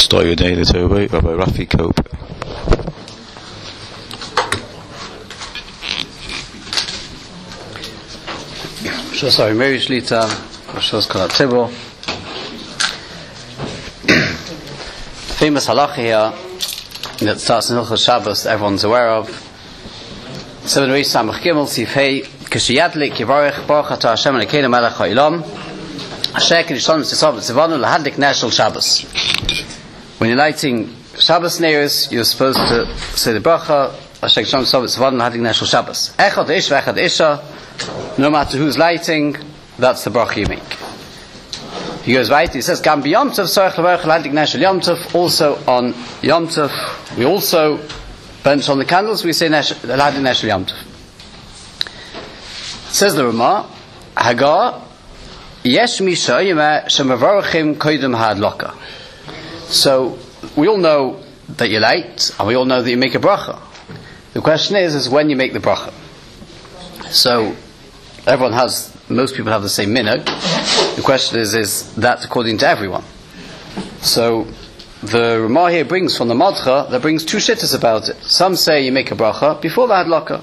Start your day, Rabbi Rafi Cope. Sorry, Mary Shlita, Rosh Kolat Tibor. Famous halacha here that starts in Hilchos Shabbos that everyone's aware of. 7 Reish Samach Gimel Sif Hey Kishiyadlik Yivarech Baruch Atah Hashem Elokeinu Melech Ha'olam Asher Kedushan V'Tzitzavot Tzivanu Lahadlik Ner Shel Shabbos. When you're lighting Shabbos neiros, you're supposed to say the bracha Asher Kedushan V'Tzitzavot Tzivanu Lahadlik Ner Shel Shabbos. Echad Ish V'Echad Isha. No matter who's lighting, that's the bracha you make. He goes right, he says, Gam b'Yom Tov Sorech Levarech Lahadlik Ner Shel Yom Tov. Also on Yom Tov, we also bench on the candles, we say Lahadlik Ner Shel Yom Tov. Says the Ramah, Hagar, Yesh Misha Yimeh Shemavarachim Koidem Ha'adlaka. So, we all know that you light, and we all know that you make a bracha. The question is when you make the bracha. So, most people have the same minhag. The question is that according to everyone? So, the Ramah here brings from the Madcha, that brings two shittas about it. Some say you make a bracha before the hadlaka.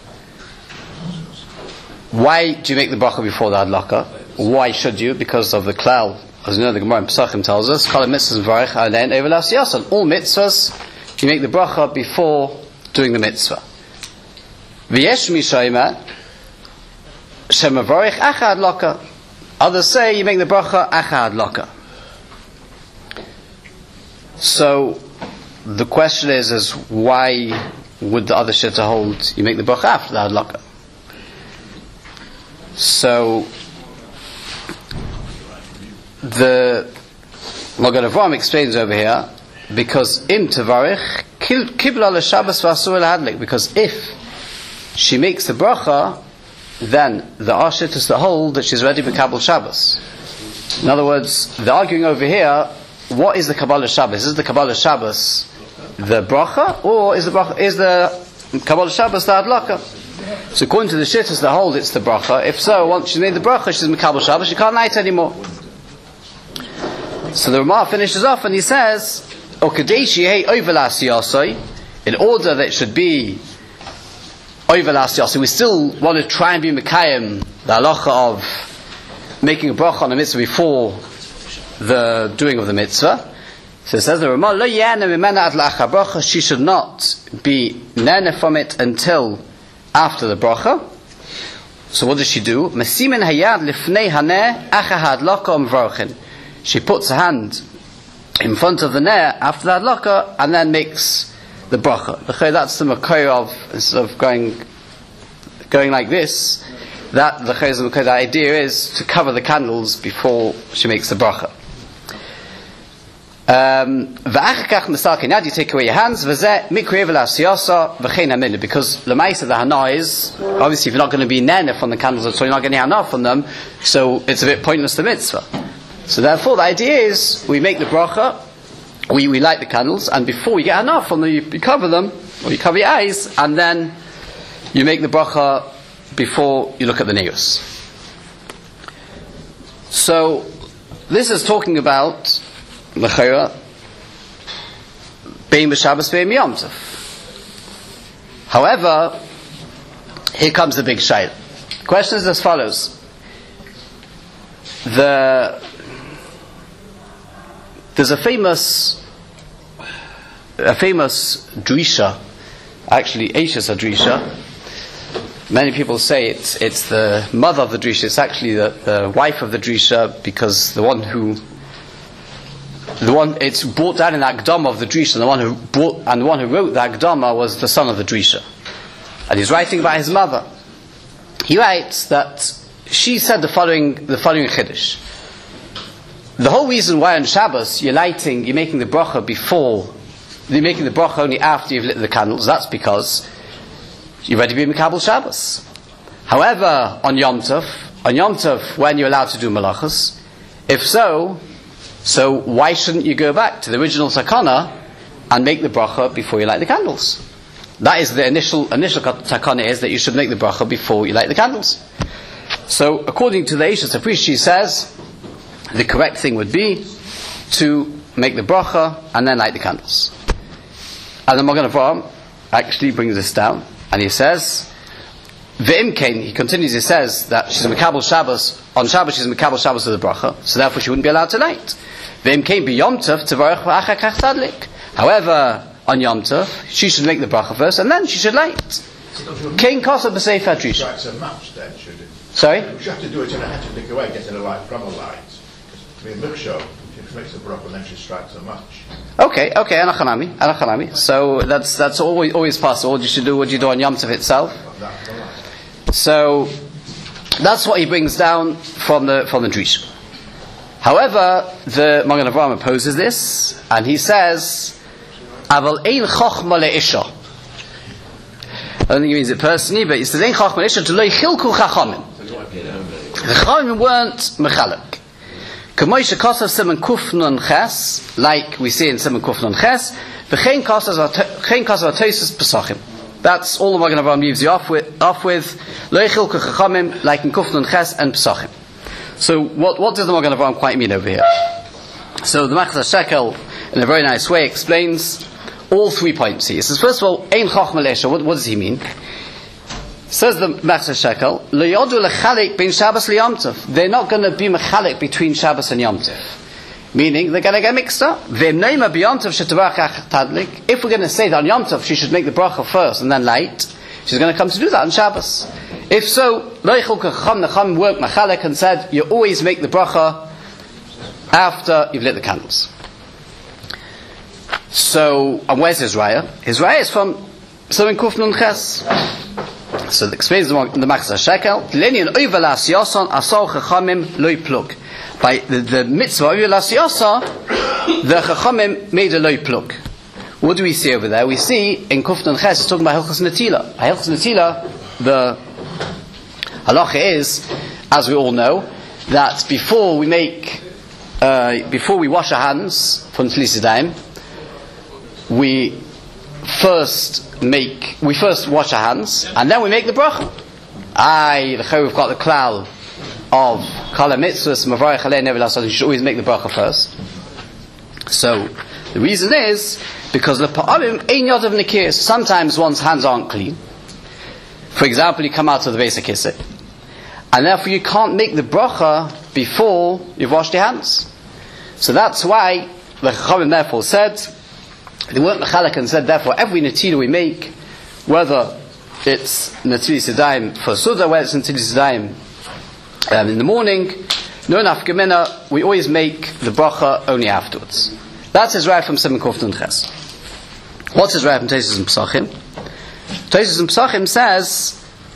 Why do you make the bracha before the hadlaka? Why should you? Because of the klal. As you know, the Gemara in Pesachim tells us, Kol mitzvahs v'varech alein over l'asiyasan. All mitzvahs, you make the bracha before doing the mitzvah. V'yesh mishayimah shemavarech acha hadlaka. Others say you make the bracha acha hadlaka. So the question is why would the other shitta hold you make the bracha after the hadlaka? So the Magen Avraham explains over here, because im tevarich kibla l'Shabbos v'asur l'hadlik, because if she makes the bracha, then the Ashit is to hold that she's ready for Kabbalah Shabbos. In other words, they're arguing over here, what is the Kabbalah Shabbos? Is the Kabbalah Shabbos the bracha, or is the Kabbalah Shabbos the hadlaka? So according to the Shittas that hold it's the bracha. If so, once she's made the bracha, she's in Kabbalah Shabbos, she can't light anymore. So the Ramah finishes off and he says, in order that it should be so we still want to try and be Mekayim, the halacha of making a bracha on a mitzvah before the doing of the mitzvah. So it says the Ramah, she should not be nene from it until after the bracha. So what does she do? She puts her hand in front of the ner after the hadlaka and then makes the bracha. That's the makor of, instead of going like this, that the idea is to cover the candles before she makes the bracha. Now you take away your hands, because l'maisa the hana is, obviously if you're not going to be nene from the candles, so you're not getting hana from them, so it's a bit pointless the mitzvah. So therefore the idea is, we make the bracha, we light the candles, and before we get enough from them, you cover them, or you cover your eyes, and then you make the bracha before you look at the neiros. So this is talking about l'chayra bein b'Shabbos bein b'Yom Tov. However, here comes the big shayla. The question is as follows: there's a famous drisha, actually Eishes Drisha. Many people say it's the mother of the drisha. It's actually the wife of the drisha, because the one it's brought down in the Akdama of the drisha, and the one who wrote the Akdama was the son of the drisha, and he's writing about his mother. He writes that she said the following chiddush. The whole reason why on Shabbos you're making the bracha only after you've lit the candles, that's because you're ready to be Mekabel Shabbos. However, on Yom Tov, when you're allowed to do malachas, if so why shouldn't you go back to the original takana and make the bracha before you light the candles? That is the initial takana, is that you should make the bracha before you light the candles. So according to the Eishes Priest, she says the correct thing would be to make the bracha, and then light the candles. And the Magen Avraham actually brings this down, and he says, Ve'im kain, he continues, he says that she's a Mekabel Shabbos, on Shabbos she's a Mekabel Shabbos of the bracha, so therefore she wouldn't be allowed to light. Ve'im kain bi Yom Tov tevarech v'achar kach tadlik. However, on Yom Tov, she should make the bracha first, and then she should light. Kain kosa b'seif hadrish. Strikes a match then, should it? Sorry? You have to do it in a hectic way, getting a light from a light. To be a mixture, she makes a bracha and then she strikes a match. Okay, anachanami. So that's always possible. What you do on Yom Tov itself. So that's what he brings down from the Drish. However, the Magen Avraham opposes this, and he says, "Aval ein chochma leisha." I don't think he means it personally, but he says, "Ein chochma leisha to lo yichilku chachamim." The chachamim weren't mechalek. K'moishe kosav siman kuf nun ches, like we see in siman kuf nun ches, v'chein kosav atosis pesachim. That's all the Magen Avraham leaves you off with lo yichilku chachamim, like in kuf nun ches and pesachim. So what does the Magen Avraham quite mean over here? So the Machzor Shekel, in a very nice way, explains all 3 points here. He says, first of all, Ein Chochma Leisha, what does he mean? Says the Machzor Shekel, Lo yodu lechalek bin Shabbos liyom tov. They're not going to be mechalek between Shabbos and Yom Tov. Meaning, they're going to get mixed up. If we're going to say that on Yom Tov she should make the bracha first and then light, she's going to come to do that on Shabbos. If so, the Chacham worked machalek and said, you always make the bracha after you've lit the candles. So, and where's his raya? His raya is from Siman Kuf Nun Ches. So it explains the Machzor Shekel, by the mitzvah of Las Yosa, the Chachamim made a loy plug. What do we see over there? We see in Kuf Nun Ches, it's talking about Hilchos Netila. Hilchos Netila, the halacha is, as we all know, that before we wash our hands from Tzilis Yadayim, we first wash our hands and then we make the bracha. We've got the klal of Kala Mitzvahs, Mavarech Alei Nevel Asad. You should always make the bracha first. So the reason is because the pa'alim ein yod of nikir. Sometimes one's hands aren't clean. For example, you come out of the Beis HaKisei, and therefore you can't make the bracha before you've washed your hands. So that's why the Chachamim therefore said, they weren't mechalek and said, therefore every netila we make, whether it's Netilas Yadayim for Suda, whether it's Netilas Yadayim in the morning, no nafka mina, we always make the bracha only afterwards. That's his raya from Siman Kuf Nun Ches. What's his raya from Tosfos and Pesachim? Tosfos and Pesachim says,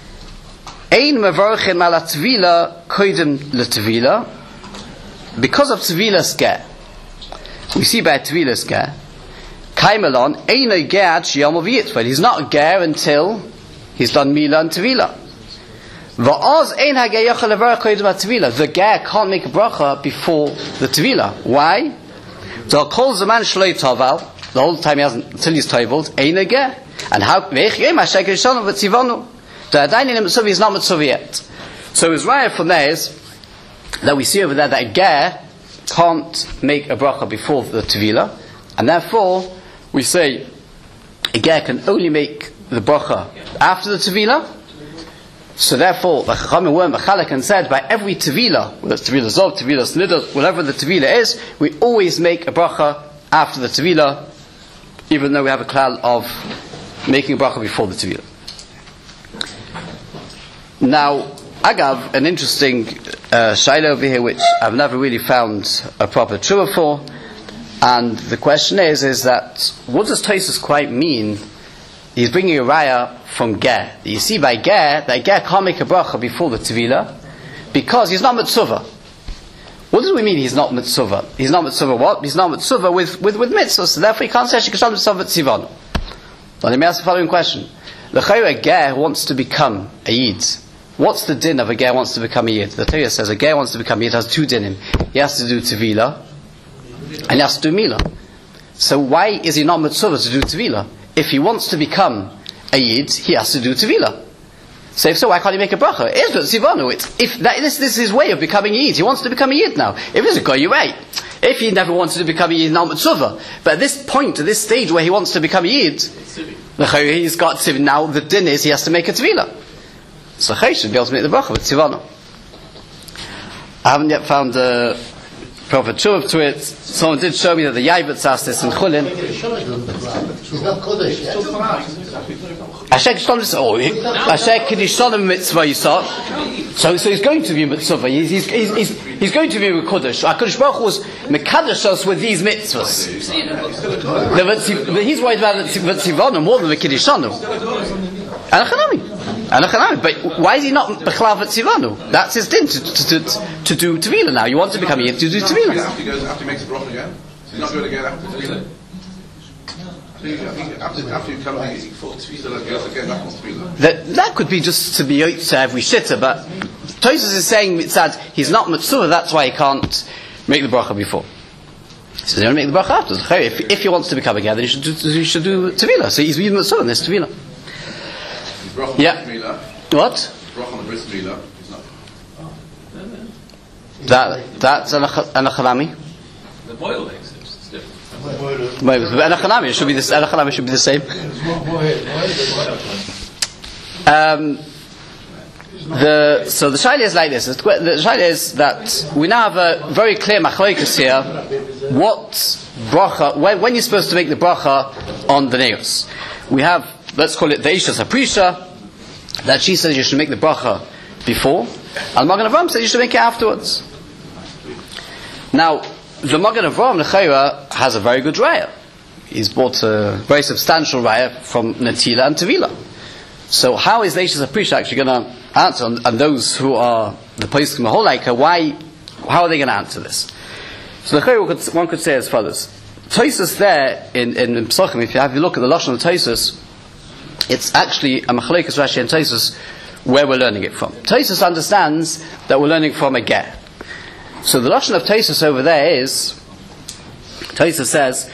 Ein mevarchim ala tvila koidem letvila, because of tvilas ger. We see by tvilas ger, kaimelon eino ger ad sheyom aviyit, he's not a ger until he's done mila and tvila. Va'oz ein hager yochel levarach koidem tvila. The ger can't make a bracha before the tvila. Why? So kol zaman shloi toval, the whole time he hasn't, until he's toveled, eino ger. And how veich yom hashem kishonu v'tzivonu. The Adayin in Mitzvah is not Mitzvah yet. So his raya from there is that we see over there that a ger can't make a bracha before the Tevila, and therefore we say a ger can only make the bracha after the Tevila. So therefore the Chachamim were mechalek and said by every Tevila, whether it's Tevila Zov, Tevila Nidr, whatever the Tevila is, we always make a bracha after the Tevila, even though we have a klal of making a bracha before the Tevila. Now, Agav, an interesting shaila over here which I've never really found a proper tshuva for, and the question is that what does Tosfos quite mean? He's bringing a raya from ger. You see by ger that ger can't make a bracha before the Tevila because he's not mitzvah. What does we mean he's not mitzvah? He's not mitzvah what? He's not mitzvah with mitzvah, so therefore he can't say shekashal mitzvah tzivanu. Now let me ask the following question. The chayra ger wants to become a yid. What's the din of a ger wants to become a yid? The Torah says a ger wants to become a yid has 2 dinim. He has to do tevila and he has to do mila. So why is he not mitzvah to do tevila? If he wants to become a yid, he has to do tevila. So if so, why can't he make a bracha? It is tzivanu. This is his way of becoming a yid. He wants to become a yid now. If it's a guy, you're right. If he never wanted to become a Yid, now Mitzvah. But at this point, at this stage where he wants to become a Yid, he's got Tzivin. Now the din is he has to make a Tvila. So he should be able to make the bracha with Tzivano. I haven't yet found the proper truth to it. Someone did show me that the Yaivetz asked this in Chulin. Ashek Kedishonim Mitzvah Yisach. So he's going to be Mitzvah. He's going to be Kodesh. HaKadosh Baruch Hu was Mekadosh us with these mitzvahs. But he's worried about Tzivano more than the Kedishonim. Anachanami. But why is he not Bechlav at Tzivano? That's his din to do Tevila now. You want to become a Yid to do Tevila. After he makes the bracha again? He's not going to get after Tevila? After you come here, he thought Tevila and goes again back on Tevila. That could be just to be to every shitta, but Tosfos is saying that he's not Mitzvah, that's why he can't make the bracha before. He says he only make the bracha after. If he wants to become a Gather, he should do Tevila. So he's Mitzvah in this Tevila. Yeah. What? That's Anachalami. The boil makes it. It's different. Anachalami should be the same. So the shaila is like this. The shaila is that we now have a very clear machlokas here. What bracha? When you're supposed to make the bracha on the neos? We have, let's call it the Ishas Aprisha, that she says you should make the bracha before, and Magen Avraham says you should make it afterwards. Now, the Magen Avraham L'chaira has a very good raya. He's bought a very substantial raya from Netila and Tevila. So how is the Ishas Aprisha actually going to answer? And those who are the Poskim Maholaika, how are they going to answer this? So L'chaira one could say as follows. Tosfos there in Pesachim, if you have a look at the Lashon of Tosfos, it's actually a Machlokes Rashi and Tosfos where we're learning it from. Tosfos understands that we're learning from a ger. So the Lashon of Tosfos over there is, Tosfos says,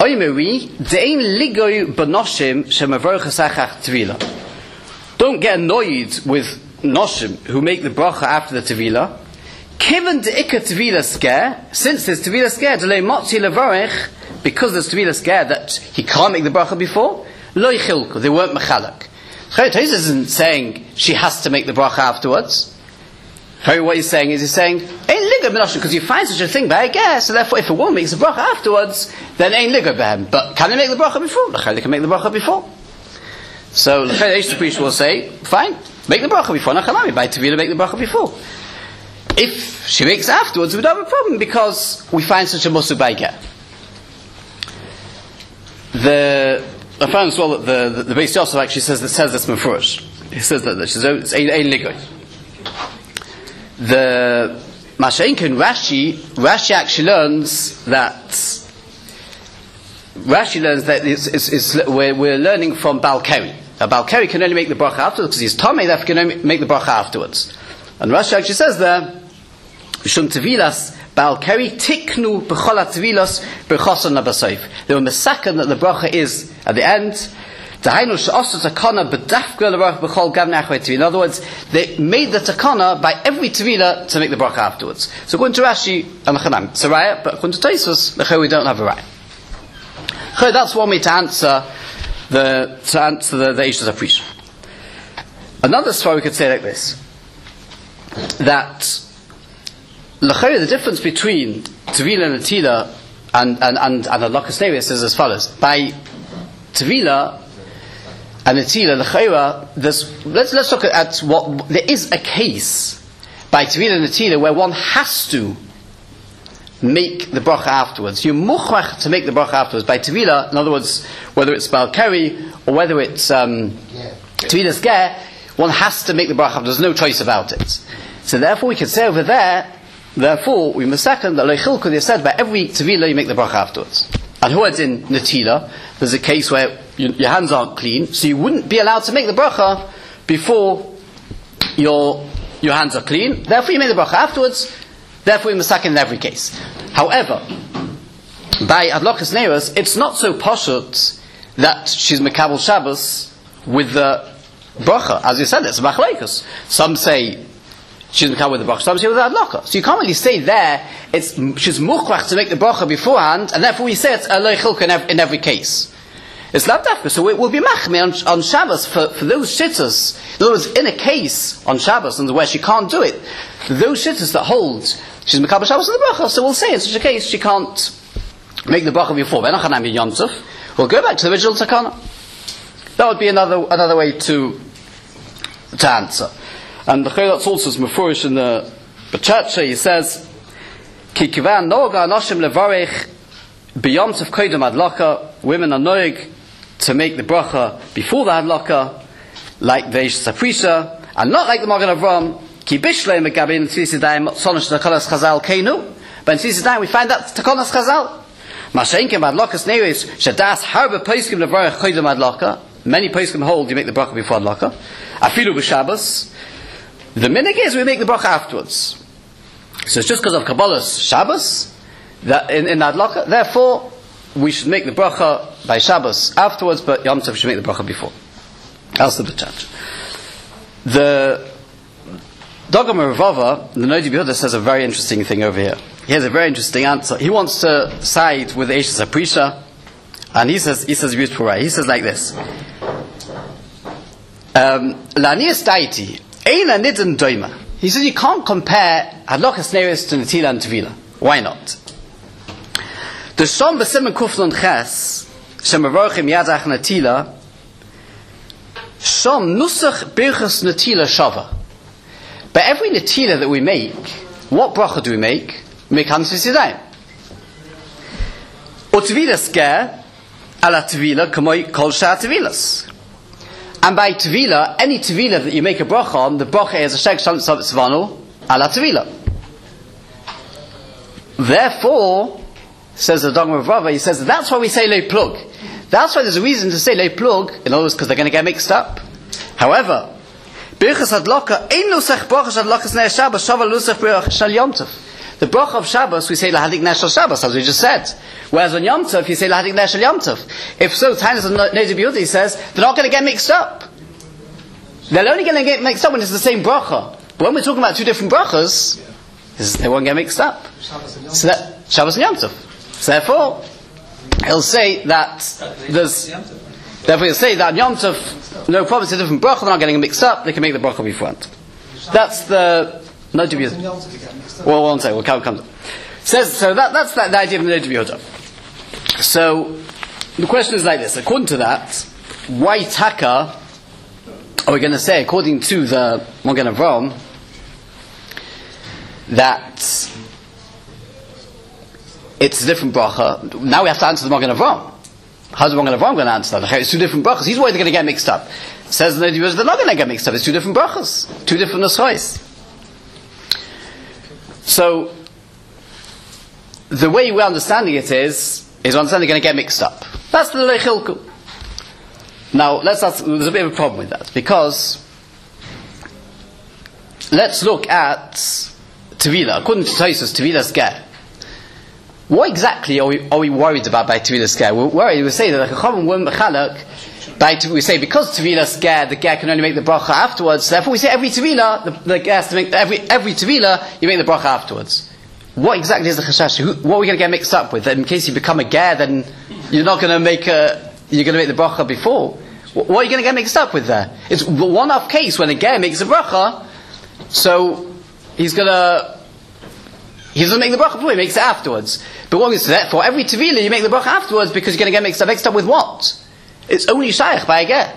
don't get annoyed with noshim who make the bracha after the Tevila. Given the ikka Tevila scare, since there's Tevila scare, because there's Tevila scare that he can't make the bracha before, lo yichilku, they weren't mechalak. Tosfos isn't saying she has to make the bracha afterwards. What he's saying is, because you find such a thing by a ger, so therefore if a woman makes the bracha afterwards, then ain't liga behem. But can they make the bracha before? They can make the bracha before. So the Eish Priest will say, fine, make the bracha before. Nachalami, by Tevila make the bracha before. If she makes it afterwards, we don't have a problem because we find such a musu by ger. I found as well that the Beis Yosef actually says this mefurish. He says that it's ein ligoy. The Masha'inkin Rashi actually learns that we're learning from Balkari. A Balkari can only make the bracha afterwards because he's Tomei, therefore can only make the bracha afterwards. And Rashi actually says there, Shum Tevilas Balkari tiknu b'chol tevilas b'chosan nabasoif. They were misaken that the bracha is at the end. In other words, they made the takana by every tevila to make the bracha afterwards. So according to Rashi and Chanam, it's a raya, but according to Tosfos, we don't have a raya. That's one way to answer the Ishas Aprisha. Another svara we could say like this: that the difference between tevila and atila and the lakas nevis is as follows: by tevila and Netila, l'chayra, let's look at what there is a case by Tevila and Netila where one has to make the bracha afterwards. You're muchach to make the bracha afterwards. By Tevila, in other words, whether it's Balkari or whether it's Tevila's ger, one has to make the bracha afterwards. There's no choice about it. So therefore, we can say over there, therefore, we must second that leichilku, they said by every Tevila you make the bracha afterwards. And who is in Netila, there's a case where your hands aren't clean, so you wouldn't be allowed to make the bracha before your hands are clean. Therefore, you make the bracha afterwards. Therefore, you must in every case. However, by Adlokas Neiros, it's not so poshut that she's Mekabel Shabbos with the bracha. As you said, it's Machlekes. Some say she's mekabel with the bracha. Some say with the hadlaka. So you can't really say there she's mukrach to make the bracha beforehand, and therefore we say it's a loy chilka in every case. It's not dafka. So it will be machmir on Shabbos for those shittas. In other words, in a case on Shabbos and where she can't do it, those shittas that hold she's mekabel Shabbos with the bracha. So we'll say in such a case she can't make the bracha before. We'll go back to the original takana. That would be another way to answer. And the Chayot's also is mefurish in the Chacha. He says, "Ki kivan noga anoshim levarich b'yomtov koydem hadlaka." Women are noig to make the bracha before the hadlaka, like the Eish Saprisha, and not like the Magen Avram. Ki bishlei megabin tzvisidayim sonish takanas chazal keinu. But in tzvisidayim we find that takanas chazal. Masha'inkim hadlakas neis shadas harbe poskim levarich koydem hadlaka. Many poskim hold you make the bracha before hadlaka. Afilu b'Shabbos. The minhag is we make the bracha afterwards. So it's just because of Kabbalah's Shabbos that in hadlaka. Therefore, we should make the bracha by Shabbos afterwards, but Yom Tov should make the bracha before. That's the church. The Dogam Ravava, the Noda B'Yehuda, says a very interesting thing over here. He has a very interesting answer. He wants to side with the Eish Saprisha, and he says beautiful right. He says like this: La'niyas daiti eina nidin doima. He says you can't compare hadlakas neris to netila and tevila. Why not? The Shom b'Siman Kuflon Ches shemarochim yadach netila Shom nusach birchas netila shava. But every netila that we make, what bracha do we make? We make Hanas V'Sidayim. U'tevila sker ala tevila k'moi kol shah tevilas. And by tevila, any tevila that you make a bracha on, the bracha is a shek shalom tzvanu ala tevila. Therefore, says the Dogma of Rava, he says that's why we say lei plug. That's why there's a reason to say lei plug, in other words, because they're going to get mixed up. However, birchas hadlaka ein nusach brachas hadlakas nei Shabbos shaval nusach brachas shal Yom Tov. The bracha of Shabbos we say lahadik nei shal Shabbos, as we just said. Whereas on Yom Tov you say lahadik nei shal Yom Tov. If so, Tainas and Noda B'Yehuda, he says they're not going to get mixed up. They're only going to get mixed up when it's the same bracha. But when we're talking about two different brachas, they won't get mixed up. So that Shabbos and Yom Tov. So therefore, he'll say that there's. Therefore, he'll say that Yom Tov, no problem. It's a different bracha. They're not getting mixed up. They can make the bracha beforehand. That's the Noda B'Yehuda. Well, one second. We'll come to. Says so. That's the idea of the Noda B'Yehuda. So the question is like this: according to that, why taka are we going to say, according to the Magen Avram, that it's a different bracha? Now we have to answer the Magen Avram. How's the Magen Avram going to answer that? It's two different brachas. He's worried they're going to get mixed up. Says the Noda, they're not going to get mixed up. It's two different brachas, two different nuschos. So the way we're understanding it is we're understanding they're going to get mixed up. That's the lechilku. Now there's a bit of a problem with that, because let's look at tevila. According to Tosfos, tevila's ger. What exactly are we worried about by tevila's ger? We're worried. We say that the chachamim won't mechalak. We say because tevila's ger, the ger can only make the bracha afterwards. Therefore, we say every tevila, the ger has to make every tevila, you make the bracha afterwards. What exactly is the chashash? What are we going to get mixed up with? That in case you become a ger, then you're not going to make you're going to make the bracha before. What are you going to get mixed up with there? It's one-off case when a ger makes a bracha, so he's doesn't make the bracha before, he makes it afterwards. But what is that? For every tevila you make the bracha afterwards, because you're going to get mixed up with what? It's only shaykh by a ger.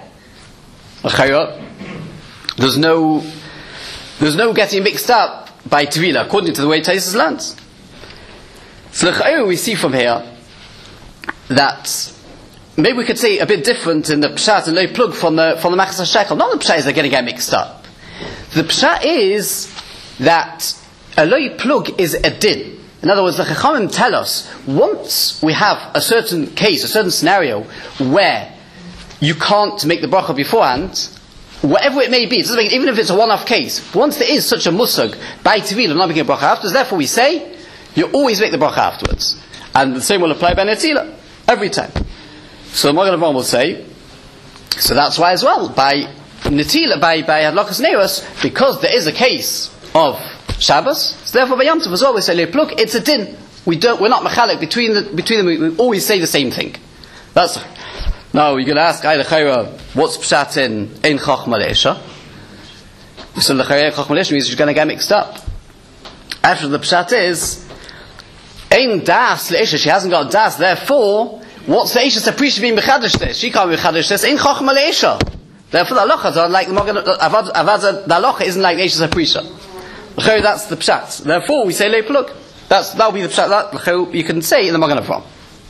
There's no getting mixed up by tevila, according to the way Tosfos learns. So we see from here that maybe we could say a bit different in the pshat and lei plug from the machas hashekel. Not the pshat is they're going to get mixed up. The pshat is that a lei plug is a din. In other words, the chachamim tell us once we have a certain case, a certain scenario where you can't make the bracha beforehand, whatever it may be, even if it's a one-off case, once there is such a musag by tevila not making a bracha afterwards, therefore we say you always make the bracha afterwards, and the same will apply by netila every time. So the Magen Avram will say, so that's why as well by netila by hadlakas neros, because there is a case of Shabbos. So therefore, by Yom Tov as well, we say Le'plug. It's a din. We're not mechalik between them. We always say the same thing. That's now you're going to ask what's pshat in Chachma Leisha. So the Chachma Leisha means you're going to get mixed up. After the pshat is Ein Das Leisha. She hasn't got Das. Therefore, what's the Eisha Saprisha being mechadish this? She can't be mechadish this. Ein Chachma Leisha. Therefore, the halachas are like the halacha isn't like the Eisha Saprisha. That's the pshat. Therefore, we say Le'plug. That'll be the pshat that you can say in the Magen Avraham.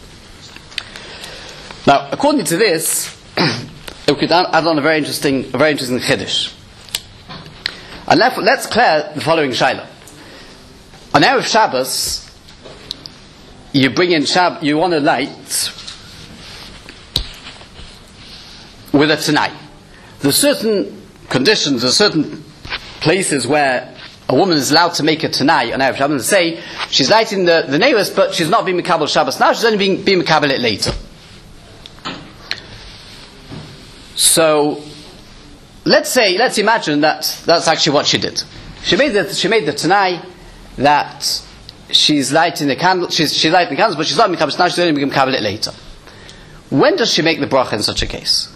Now, according to this, we could add on a very interesting chiddush. And let's clear the following shaila. On Erev Shabbos, you bring in you want a light with a tanai. There's certain conditions, there's certain places where a woman is allowed to make a tanai on Erev Shabbos and say she's lighting the neighbors, but she's not being Mekabel Shabbos now, she's only being Mekabel it later. So, let's imagine that's actually what she did. She made the tanai that she's lighting the candle, she's lighting the candles, but she's not Mekabel now, she's only being Mekabel it later. When does she make the bracha in such a case?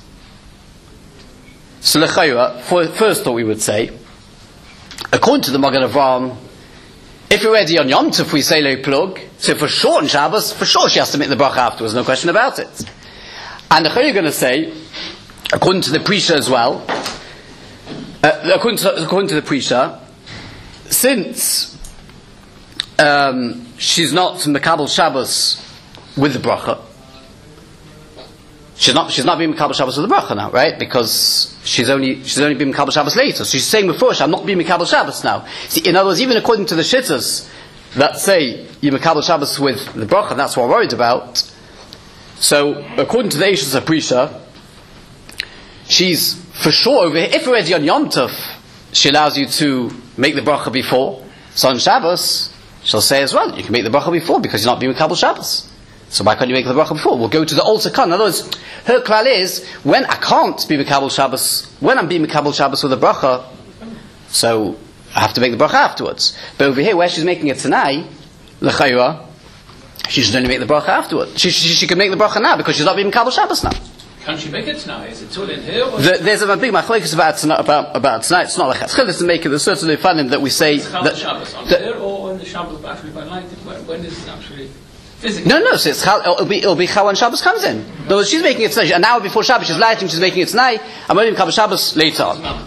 So, first thought we would say, according to the Magen Avraham, if you're ready on Yom Tov, we say Le'plug, so for sure on Shabbos, for sure she has to make the bracha afterwards, no question about it. And the Chayy are going to say, according to the Prisha as well, according to the Prisha, since she's not Mekabel Shabbos with the bracha, she's not being Mekabel Shabbos with the bracha now, right? Because she's only being Mekabel Shabbos later. So she's saying before, I'm not being Mekabel Shabbos now. See, in other words, even according to the Shittas that say you Mekabel Shabbos with the bracha, and that's what we're worried about. So according to the Eishes of Prisha, she's for sure over here. If we're already on Yom Tov, she allows you to make the bracha before. So on Shabbos, she'll say as well, you can make the bracha before because you're not being Mekabel Shabbos. So why can't you make the bracha before? We'll go to the altar kan. In other words, her klal is, when I can't be Mekabel Shabbos, when I'm being Mekabel Shabbos with a bracha, so I have to make the bracha afterwards. But over here, where she's making it tanai, l'chayra, she should only make the bracha afterwards. She can make the bracha now because she's not being Mekabel Shabbos now. Can she make it tonight? Is it too in here? There's a big machlokes about tonight. It's not like Chatzchilas to make it. There's certainly finding that we say that Shabbos on here or on the Shabbos actually by night. When is it actually? Physically. No. So it'll be how when Shabbos comes in. No, she's making it tonight. An hour before Shabbos, she's lighting. She's making it tonight. I'm only Mekabel Shabbos later on.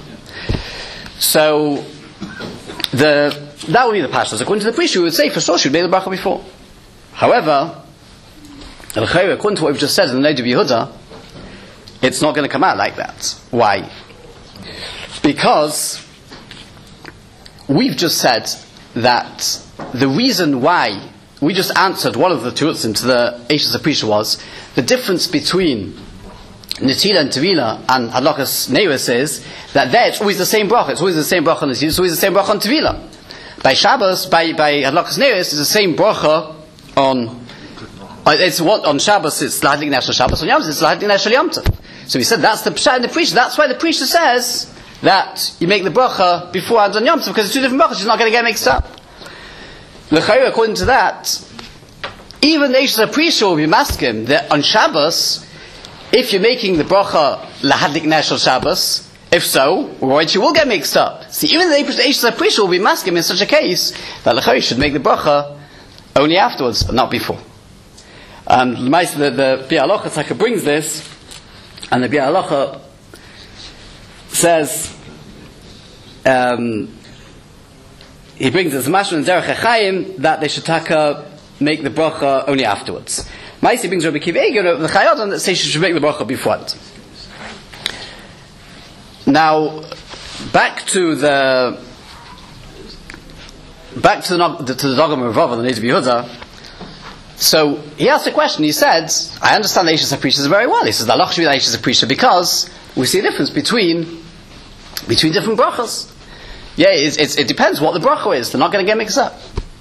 So that would be the pashas. According to the priest, we would say for sure she'd make the bracha before. However, according to what we've just said in the Neder Yehuda, it's not going to come out like that. Why? Because we've just said that the reason why we just answered one of the tuutzim to the Eishes Aprisha was the difference between Netila and Tevila and Hadlakas Neiros is that there it's always the same bracha. It's always the same bracha on Netila. It's always the same bracha on Tevila. By Shabbos, by Hadlakas Neiros, it's the same bracha on. It's what on Shabbos it's Lahadlik Neshel Shabbos. On Yom Tov it's Lahadlik Neshel Yom Tov. So we said that's the pshat in the Prisha. That's why the Prisha says that you make the bracha before and on Yom Tov because it's two different brachas. She's not going to get mixed up. L'chayra, according to that, even the Eishes Aprisha will be maskim that on Shabbos, if you're making the bracha Lahadlik Neshel Shabbos, if so, you will get mixed up. See, even the Eishes Aprisha will be maskim in such a case that l'chayra should make the bracha only afterwards, but not before. And the Biur Halacha Tzaka brings this, and the Biur Halacha says, he brings this mashal in Derech HaChaim that they should make the bracha only afterwards. Maisi brings Rabbi Akiva Eiger, the Chayodon, that says she should make the bracha beforehand. Now, back to the Dogma Rav on the Neder Yehuda. So he asked a question. He said, "I understand the Eishes Aprisha very well." He says, "The halach should be the Eishes Aprisha because we see a difference between different brachas." Yeah, it depends what the bracha is. They're not going to get mixed up.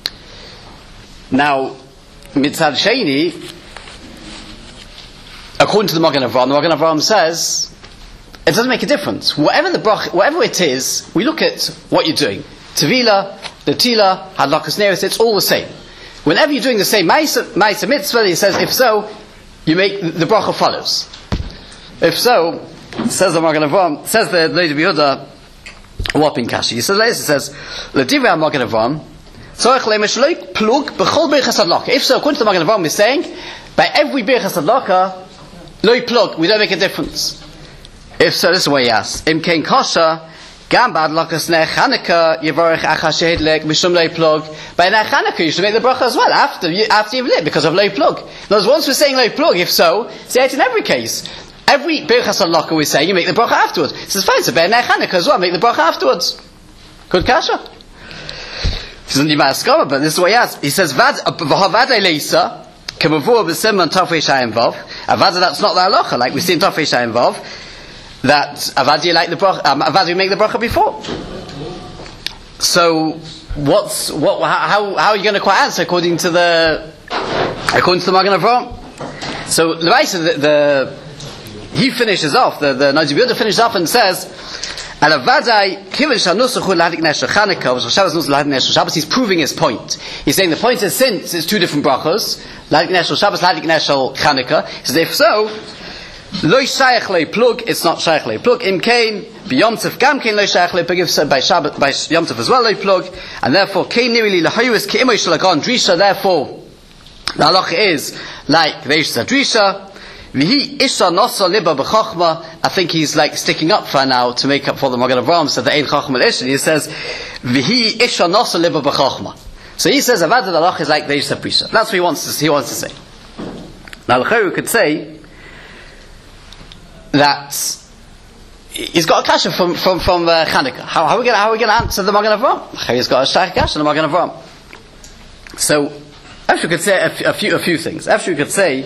Now, Mitzad Sheni, according to the Magen Avraham says it doesn't make a difference. Whatever it is, we look at what you're doing. Tevila, Natila, Hadlakas Neris, it's all the same. Whenever you're doing the same Maisa Mitzvah, he says, if so, you make the bracha follows. If so, says the Magen Avraham, says the Lady Yehuda, whopping kashi. He says, L'divrei Magen Avraham, tzorech le'meshloik plug b'chol birchas hadlaka. If so, according to the Magen Avraham, is saying, by every birchas hadlaka, loy plug, we don't make a difference. If so, this is what he asks. Im kein kasha, gam b'adlakas neh Chanukah, yivarech achas shehidlek, mishum loy plug. By neh Chanukah, you should make the bracha as well, after you've lit, because of loy plug. In other words, once we're saying loy plug, if so, say it in every case. Every birchas hadlaka we say, you make the bracha afterwards. He says, fine, so by neh Chanukah as well, make the bracha afterwards. Good kasha. He doesn't even ask, but this is what he asks. He says, v'havadei leisa, k'mavur b'simman tafrei shayim vav. Avada, that's not the halacha, like we see in tafrei shayim vav. That Avadi you like the bracha, Avadi make the bracha before. So how are you going to quite answer according to the Magen Avraham? So the he finishes off, the Noda B'Yehuda finishes off and says, Al Avadai kivin shanusuchu lahadik neshel Chanukah v'Shabbos nus lahadik neshel Shabbos. He's proving his point. He's saying the point is, since it's two different brachos, lahadik neshel Shabbos, lahadik neshel Chanukah. He says, if so, Lo shayach le plug, it's not shayach le plug. Im kain b'yom tov gam kain lo shayach le plug. If said by Shabbat, by Yom Tov as well le plug, and therefore kain nirili lahayus ke'imoy shalagon drisha. Therefore, the halacha is like the Isha drisha. V'hi isha nosa liba b'chachma. I think he's like sticking up for now to make up for the Magen Avraham. So the ein chachma l'isha. He says v'hi isha nosa liba b'chachma. So he says avad the halacha is like the Isha drisha. That's what he wants to say. Now the Chayyim could say that he's got a kasha from Chanukah. How are we going to answer the Magen Avraham? He's got a shaykh kasha in the Magen Avraham. So, actually, we could say a few things. Actually, we could say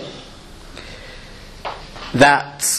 that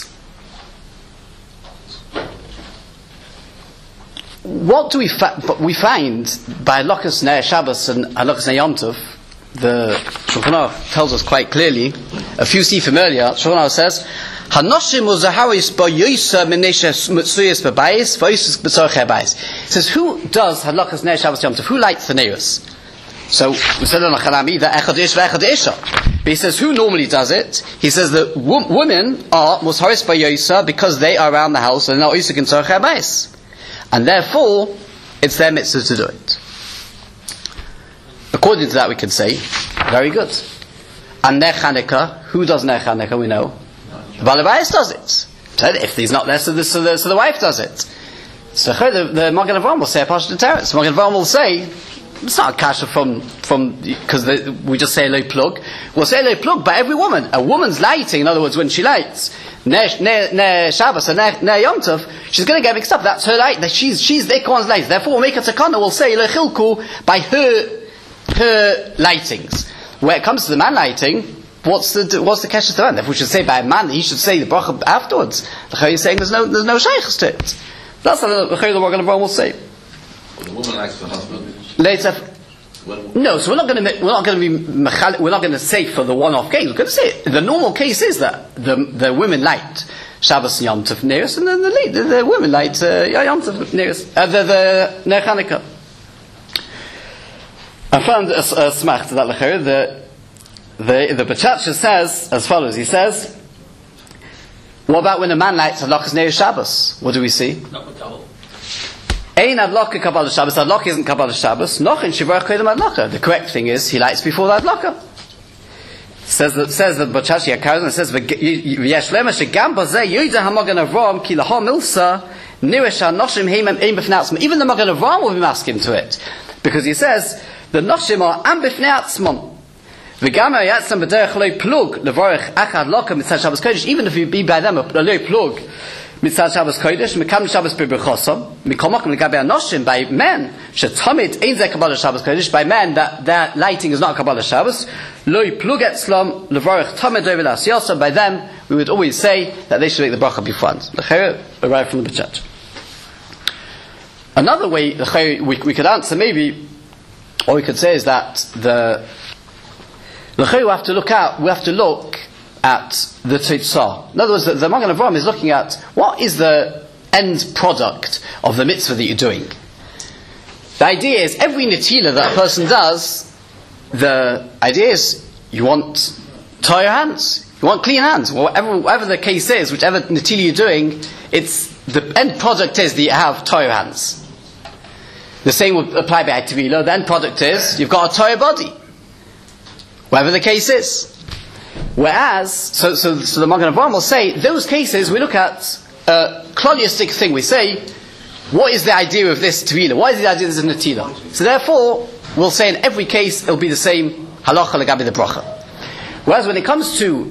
what do we find by Halakas Neh Shabbos and Halakas Neh Yom Tov? The Shulchan Aruch tells us quite clearly. A few sifim earlier, Shulchan Aruch says, Hanoshim uzaharis ba yoisa menesha mutsuyas b'bayis v'yosus b'tzorchei bayis. It says, who does Halakas Neh Shabbos Yom Tov? Who lights the neirus? So we said on Acharami that echad ish v'echad isha. But he says, who normally does it? He says that women are musharis ba yoisa because they are around the house and they're not yosuk in tzorchei bayis, and therefore it's their mitzvah to do it. According to that, we can say, very good. And Neh Chanukah, who does Neh Chanukah? We know. Baal Habayis does it. If he's not there, so the wife does it. So the Magen Avraham will say a Pashut Teretz. Magen Avraham will say, it's not a kasha from because we just say lo plug. We'll say lo plug by every woman. A woman's lighting, in other words, when she lights Neh Shabbos and Neh Yom Tov, she's going to get mixed up. That's her light. She's the Kohen's light. Therefore, we'll make a takana. We'll say lo chilku by her lightings. Where it comes to the man lighting, what's the kesher to that? If we should say by a man, he should say the bracha afterwards. The Chayyim is saying there's no shaykhs to it. That's what the Chayyim Magen Avraham will say. Well, the woman likes her husband. Later, no. So we're not going to say for the one-off case. We're going to say the normal case is that the women light Shabbos and Yom Tov nearest, and then the women light Yom Tov nearest the Neh Chanukah. I found a smach to that lechir. The Bechachah says as follows. He says, "What about when a man lights Halakas Neh Shabbos? What do we see? Ein Adlaka Kabbalah Shabbos. Adlaka isn't Kabbalah Shabbos. Nochin Shivarach Kodem Adlaka. The correct thing is he lights before the Adlaka." Says the Bechachah Yakar, and says V'yesh lema shegam bazeh yoyda haMagen Avraham ki laha milsa nirish hanoshim heimem ein b'fnei. Even the Magen Avraham will be masking to it, because he says the noshim are am b'fnei atzmon. V'gama yatzam b'derech loy plug levarich achad loka mitzad Shabbos Kodesh. Even if you be by them a loy plug mitzad Shabbos Kodesh, mekam Shabbos b'berchosam, mikomakim legabe anoshim by men shetamid ein zeh Kabbalah Shabbos Kodesh, by men that lighting is not Kabbalah Shabbos, loy plug etzlam levarich tamid over l'asiyasa. By them we would always say that they should make the bracha beforehand. The Chayyim arrived from the Bechachah. Another way the Chayyim we could answer maybe, or we could say, is that the Chayyim we have to look at the Teitzah. In other words, the Magen Avraham is looking at what is the end product of the mitzvah that you're doing. The idea is every netila that a person does, the idea is you want Torah hands, you want clean hands, whatever the case is, whichever netila you're doing, it's the end product is that you have Torah hands. The same would apply by Tevilah. The end product is you've got a Torah body, whatever the case is. Whereas, so the Magen Avraham will say, those cases we look at a kloliistic thing. We say, what is the idea of this Tevilah? What is the idea of this Netila? So therefore, we'll say in every case it'll be the same halacha legabi the bracha. Whereas when it comes to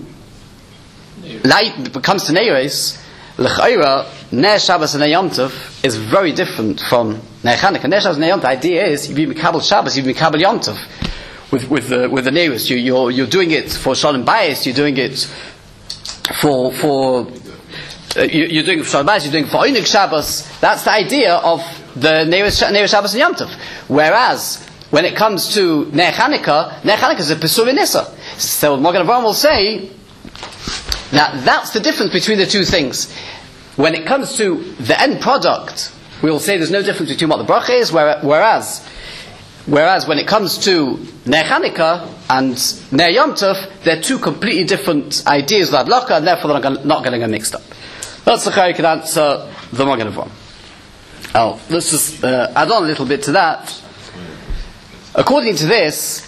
Neiros, l'chayra, Ner Shabbos and Ner Yom Tov is very different from Ner Chanukah. Ner Shabbos and Ner Yom Tov, the idea is if you Mikabel Shabbos, you Mikabel Yom Tov. With the Neiros, you're doing it for Shalom Bayis, you're doing it for you're doing it for Shalom Bayis, you're doing it for Oinig Shabbos. That's the idea of the Neiros Shabbos and Yom Tov. Whereas when it comes to Ner Chanukah is a Pesur Nisa. So Magen Avraham will say that that's the difference between the two things. When it comes to the end product, we will say there's no difference between what the bracha is, whereas when it comes to Ner Chanukah and Ner Yom Tov, they're two completely different ideas of Adlaka, and therefore they're not going to get mixed up. That's the way you can answer the Magen Avraham. Oh, let's just add on a little bit to that. According to this,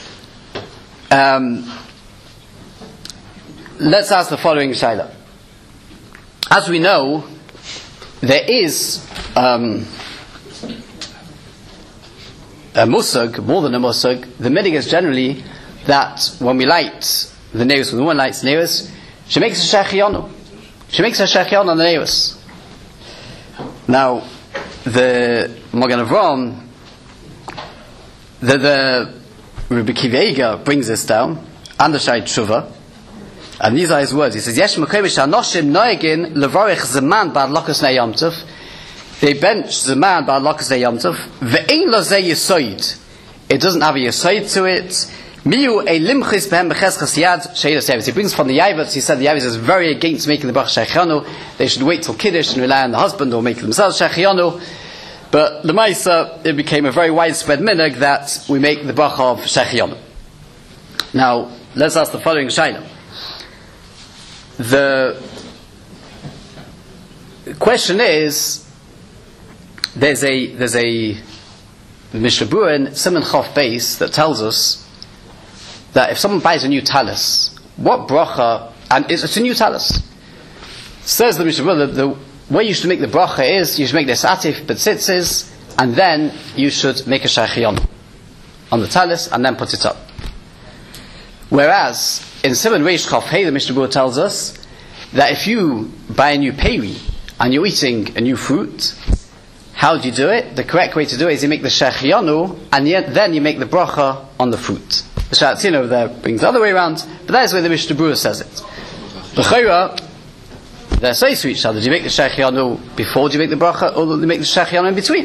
let's ask the following shayla. As we know, there is a musag, more than a musag. The minhag is generally that when we light the neiros, when the woman lights the neiros, she makes a shechianu. She makes a shechianu on the neiros. Now, the Magen Avraham, the Rabbi Akiva Eiger brings this down, and the Shai Tshuva, and these are his words. He says, "Yesh mekomish hanoshim noegin levarich zeman ba'adlakas Ner Yom Tov." They bench zeman ba'adlakas Ner Yom Tov. Ve'ein lo zeh yisoid. It doesn't have a yisoid to it. Miu a limchis behem becheschas yad sheilas yavis. He brings from the Yavuz. He said the Yavuz is very against making the bracha shechianu. They should wait till kiddush and rely on the husband or make themselves shechianu. But l'maisa, it became a very widespread minhag that we make the bracha of shechianu. Now, let's ask the following shayla. The question is, there's a Mishnah Berurah in Siman Chof Beis that tells us that if someone buys a new talis, what bracha, and it's a new talis, says the Mishnah Berurah, the way you should make the bracha is you should make the satif betzitzis, and then you should make a shechianu on the talis and then put it up. Whereas in Siman Reish Chof Hey, the Mishnah Berurah tells us that if you buy a new peri and you're eating a new fruit, how do you do it? The correct way to do it is you make the shechianu and then you make the bracha on the fruit. The Shatzin over there brings the other way around, but that is where the Mishnah Berurah says it. The Chayra, they're so sweet. So did you make the shechianu before you make the bracha, or do you make the shechianu in between?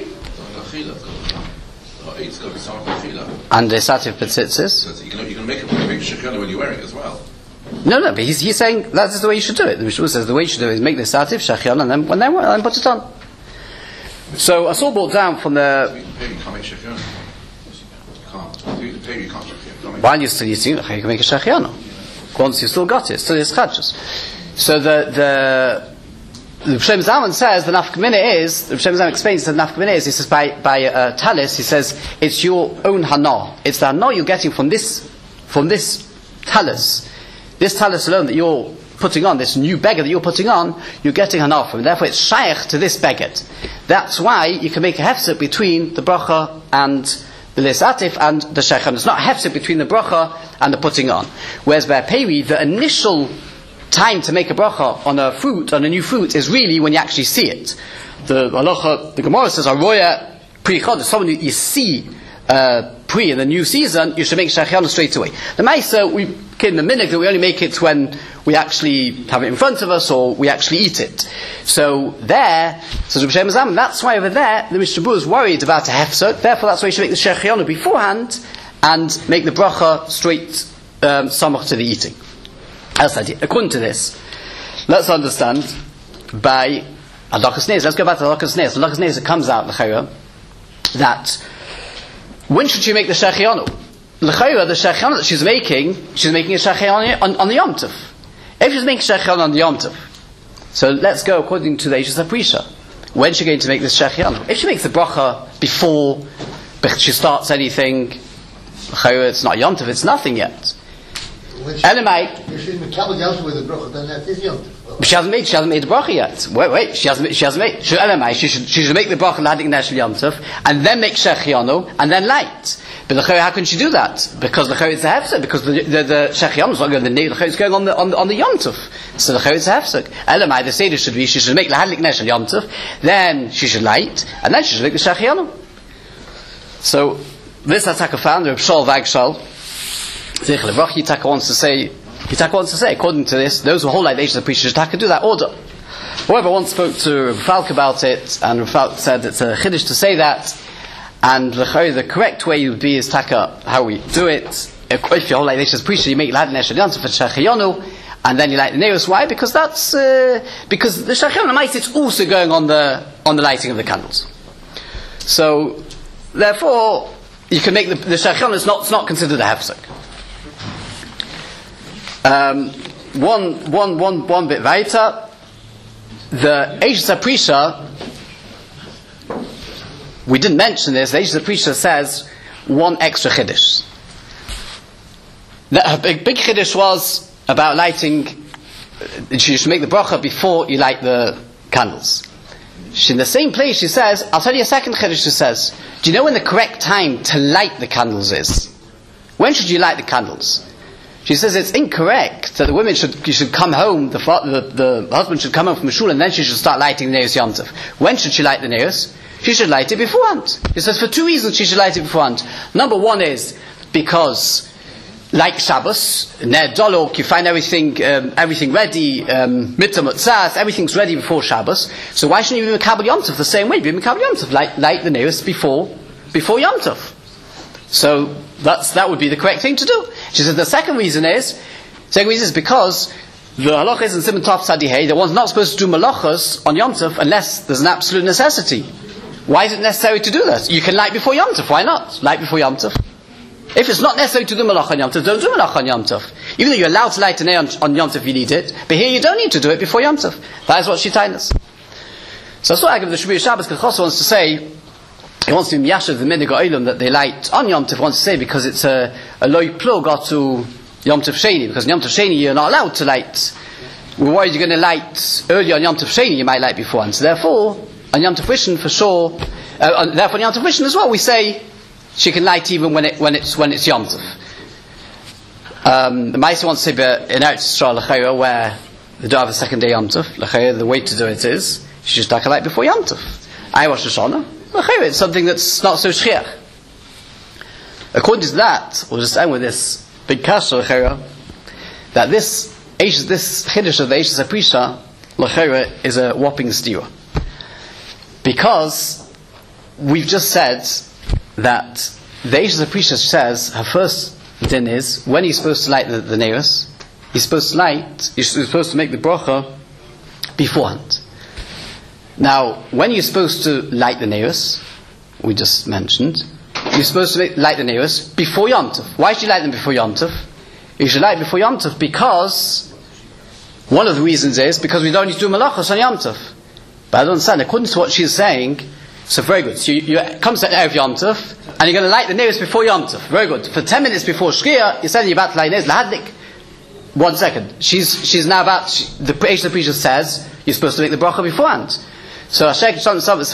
And the satif betzitzis. You can make shechianu when you wear it as well. No, but he's saying that is the way you should do it. The Mishnah says the way you should do it is make the satif shechianu and then put it on. So I saw brought down from the. You can't make shechianu. You can't. While you're still eating, you can make a shechianu. Once you still got it, still is chadshus. So the Shem Zalman says the nafkamina is, the Shem Zalman explains that the nafkamina is, he says by talis, he says it's your own hana. It's the hana you're getting from this talis. This talis alone that you're putting on, this new beggar that you're putting on, you're getting hana from. Therefore it's shaykh to this beggar. That's why you can make a hefsek between the bracha and the lisatif and the shechianu. It's not a hefsek between the bracha and the putting on. Whereas by peri, the initial time to make a bracha on a fruit, on a new fruit, is really when you actually see it. The halacha, the Gemara says, "Aroya pri chodesh." Someone you see pre in the new season, you should make shechianu straight away. The Maisa, we in the minhag that we only make it when we actually have it in front of us or we actually eat it. So there, says Rabbi Shem Zalman, that's why over there the Mishnah Berurah is worried about a hefsek. Therefore, that's why you should make the shechianu beforehand and make the bracha straight samach to the eating. That's the idea. According to this, let's understand by Adlakas Neiros. Let's go back to Adlakas Neiros. Adlakas Neiros, it comes out, the Chayra, that when should she make the Shechianu? L'chayra, the Shechianu that she's making a Shechianu on the Yom Tov. If she's making Shechianu on the Yom Tov, so let's go according to the Eishes HaPrisha. When's she going to make this Shechianu? If she makes the bracha before she starts anything, l'chayra, it's not Yom Tov, it's nothing yet. Elamai, she hasn't made the bracha yet. Wait, she hasn't made. She should make the bracha l'hadik ner shel Yom Tov, and then make Shechianu, and then light. But l'chayra, how can she do that? Because l'chayra it's a hefsek. Because the Shechianu is not going on the l'chayra, it's going on the Yom Tov. So l'chayra it's a hefsek. Elamai, the seder should be she should make l'hadik ner shel Yom Tov, then she should light, and then she should make the Shechianu. So this Ataka found Reb Shol Vagshal. Yitaka wants to say, according to this, those who hold like the Eishes HaPrisha should do that order. However, one spoke to Reb Falk about it, and Reb Falk said it's a chiddush to say that, and the correct way would be is taka how we do it. If you hold like the Eishes HaPrisha, you make l'hadik ner shel Yom Tov for Shechianu, and then you light the neros. Why? Because that's because the Shechianu might it's also going on the lighting of the candles. So therefore, you can make the Shechianu. It's not considered a hefsek. One bit weiter. The Eishes HaPrisha, we didn't mention this. The Eishes HaPrisha says one extra chiddush. A big chiddush was about lighting. You should make the bracha before you light the candles. In the same place, she says, I'll tell you a second chiddush. She says, do you know when the correct time to light the candles is? When should you light the candles? She says it's incorrect that the women should come home, the husband should come home from the shul, and then she should start lighting the Neros Yom Tov. When should she light the Neros? She should light it beforehand. She says for two reasons she should light it beforehand. Number one is because, like Shabbos, Ner Dolok, you find everything ready, Mitzvah Motzas, everything's ready before Shabbos. So why shouldn't you be Mekabel Yom Tov the same way? Be Mekabel Yom Tov, light the Neros before Yom Tov. So that would be the correct thing to do. She said the second reason is because the halacha is in Siman Tov Tzadi that one's not supposed to do malachas on Yom Tov unless there's an absolute necessity. Why is it necessary to do that? You can light before Yom Tov. Why not? Light before Yom Tov. If it's not necessary to do malacha on Yom Tov, don't do malacha on Yom Tov. Even though you're allowed to light an air on Yom Tov if you need it, but here you don't need to do it before Yom Tov. That is what she told us. So I give the Shmir Shabbos because wants to say. He wants to be miyashav the minig ha'olam that they light on Yom Tov. Wants to say because it's a loy plug to Yom Tov Sheni, because on Yom Tov Sheni you're not allowed to light. We're worried you're going to light early on Yom Tov Sheni. You might light beforehand. So therefore, on Yom Tov Rishon for sure. Therefore, on Yom Tov Rishon as well, we say she can light even when it's Yom Tov. The Maisa wants to say in Eretz Yisrael l'chayra where they don't have a second day Yom Tov. L'chayra, the way to do it is she just take a light before Yom Tov. I Rosh Hashanah. It's something that's not so shchiach. According to that, we'll just end with this big kasha that this chiddush of the Eishes HaPrisha l'chayra is a whopping stira, because we've just said that the Eishes HaPrisha says her first din is when he's supposed to light the neros, he's supposed to make the bracha beforehand. Now, when you're supposed to light the neros, we just mentioned, you're supposed to light the neros before Yom Tov. Why should you light them before Yom Tov? You should light before Yom Tov because one of the reasons is because we don't need to do malachos on Yom Tov. But I don't understand. According to what she's saying, so very good. So you come to Erev Yom Tov and you're going to light the neros before Yom Tov. Very good. For 10 minutes before Shkia, you're saying you're about to light neros lahadlik. 1 second. She's now about. The Eishes HaPrisha says you're supposed to make the bracha beforehand. So she's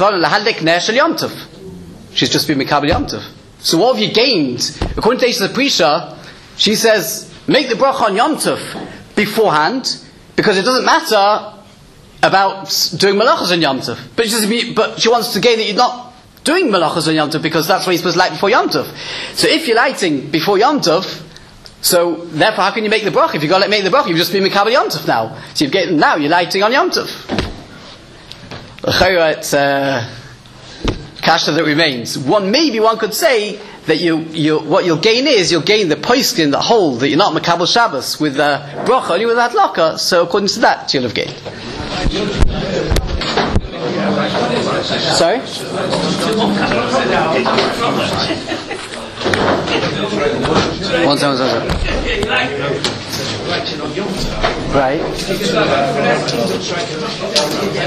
just been Mekabel Yom Tov. So what have you gained? According to Eishes HaPrisha, she says make the bracha on Yom Tov beforehand because it doesn't matter about doing malachas on Yom Tov. But she wants to gain that you're not doing malachas on Yom Tov because that's what you're supposed to light before Yom Tov. So if you're lighting before Yom Tov, so therefore how can you make the bracha? If you've got to make the bracha, you've just been Mekabel Yom Tov now. So now you're lighting on Yom Tov. It's kasha that remains. Maybe one could say that what you'll gain the poskin that hold that you're not Mekabel Shabbos with bracha only with hadlaka. So according to that, you'll have gained. Sorry? One second. Right.